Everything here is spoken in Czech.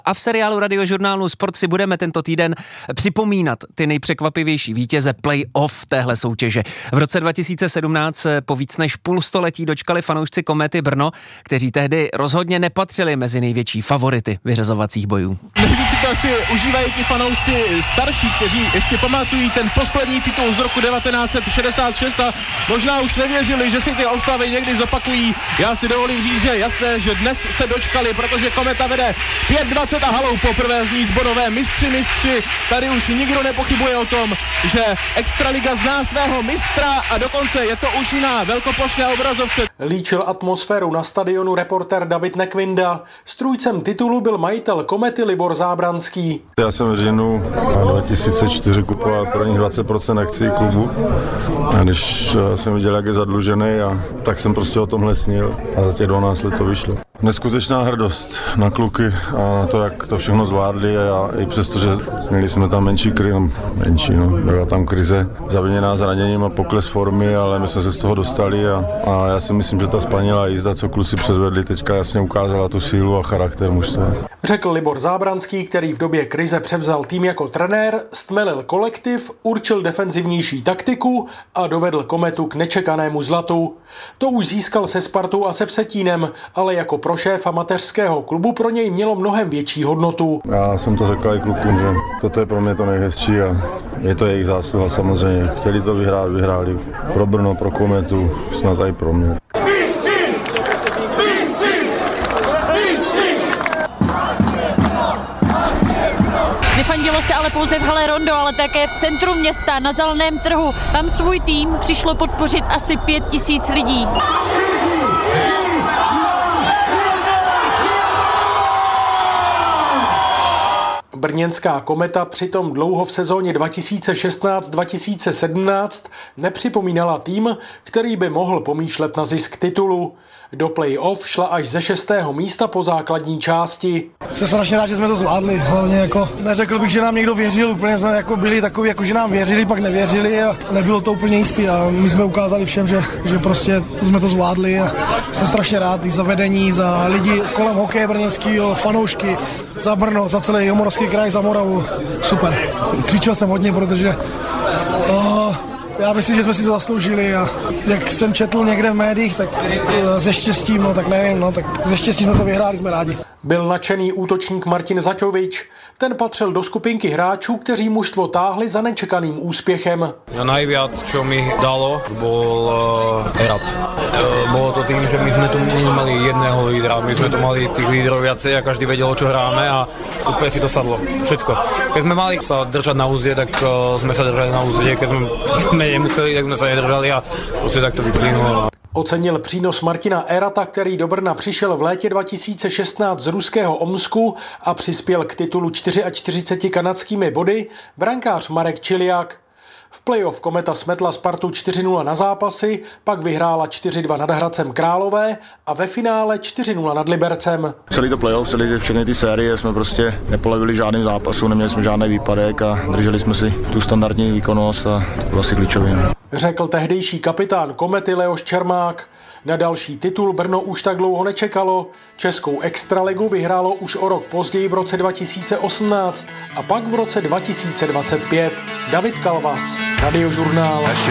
A v seriálu Radiožurnálu Sport si budeme tento týden připomínat ty nejpřekvapivější vítěze play-off téhle soutěže. V roce 2017 se po víc než půlstoletí dočkali fanoušci Komety Brno, kteří tehdy rozhodně nepatřili mezi největší favority vyřazovacích bojů. Nejvíc si to asi užívají ti fanoušci starší, kteří ještě pamatují ten poslední titul z roku 1966 a možná už nevěřili, že si ty oslavy někdy zopakují. Já si dovolím říct, že jasné, že dnes se dočkali, protože Kometa vede 5:20 a halou poprvé zní zborové mistři. Tady už nikdo nepochybuje o tom, že Extraliga zná svého mistra a dokonce je to už na velkoplošné obrazovce. Líčil atmosféru na stadionu reportér David Nekvinda. Strůjcem titulu byl majitel Komety Libor Zábranský. Já jsem v říjnu 2004 kupoval prvních 20% akcií klubu. A když jsem viděl, jak je zadlužený, tak jsem prostě o tomhle snil a za těch 12 let to vyšlo. Neskutečná hrdost na kluky a na to, jak to všechno zvládli a i přesto, že měli jsme tam byla tam krize zaviněná zraněním a pokles formy, ale my jsme se z toho dostali a já si myslím, že ta spanilá jízda, co kluci předvedli, teďka jasně ukázala tu sílu a charakter mužstva. Řekl Libor Zábranský, který v době krize převzal tým jako trenér, stmelil kolektiv, určil defenzivnější taktiku a dovedl Kometu k nečekanému zlatu. To už získal se Spartou a se Vsetínem, ale jako pro šéfa mateřského klubu pro něj mělo mnohem větší hodnotu. Já jsem to řekl i klukům, že toto je pro mě to nejhezčí a je to jejich zásluha samozřejmě. Chtěli to vyhráli pro Brno, pro Kometu, snad i pro mě. Nefandilo se ale pouze v hale Rondo, ale také v centru města, na Zeleném trhu. Tam svůj tým přišlo podpořit asi 5 000 lidí. Brněnská Kometa přitom dlouho v sezóně 2016-2017 nepřipomínala tým, který by mohl pomýšlet na zisk titulu. Do play-off šla až ze 6. místa po základní části. Jsem strašně rád, že jsme to zvládli. Hlavně neřekl bych, že nám někdo věřil, úplně jsme byli takový, že nám věřili, pak nevěřili a nebylo to úplně jistý a my jsme ukázali všem, že prostě jsme to zvládli a jsem strašně rád i za vedení, za lidi kolem hokeje brněnského, fanoušky, za Brno, za celý Jihomoravský kraj, za Moravu. Super. Křičel jsem hodně, protože já myslím, že jsme si to zasloužili a jak jsem četl někde v médiích, tak se štěstím, tak ze štěstí jsme to vyhráli, jsme rádi. Byl nadšený útočník Martin Zaťovič. Ten patřil do skupinky hráčů, kteří mužstvo táhli za nečekaným úspěchem. Najviac, čo mi dalo, bol Erat. Bolo to tým, že my sme tu nemali jedného lídra, my sme tu mali tých lídrov viacej a každý vedel, o čo hráme a úplne si to sadlo. Všetko. Keď sme mali sa držať na úzde, tak sme sa držali na úzde, keď sme nemuseli, tak sme sa nedržali a prostě tak to vyplynulo. Ocenil přínos Martina Erata, který do Brna přišel v létě 2016 z ruského Omsku a přispěl k titulu 44 kanadskými body, brankář Marek Čiliak. V playoff Kometa smetla Spartu 4-0 na zápasy, pak vyhrála 4-2 nad Hradcem Králové a ve finále 4-0 nad Libercem. Celý to playoff, všechny ty série jsme prostě nepolevili žádným zápasu, neměli jsme žádný výpadek a drželi jsme si tu standardní výkonnost a to bylo asi klíčový. Řekl tehdejší kapitán Komety Leoš Čermák. Na další titul Brno už tak dlouho nečekalo. Českou extraligu vyhrálo už o rok později v roce 2018 a pak v roce 2025. David Kalvas, Radiožurnál.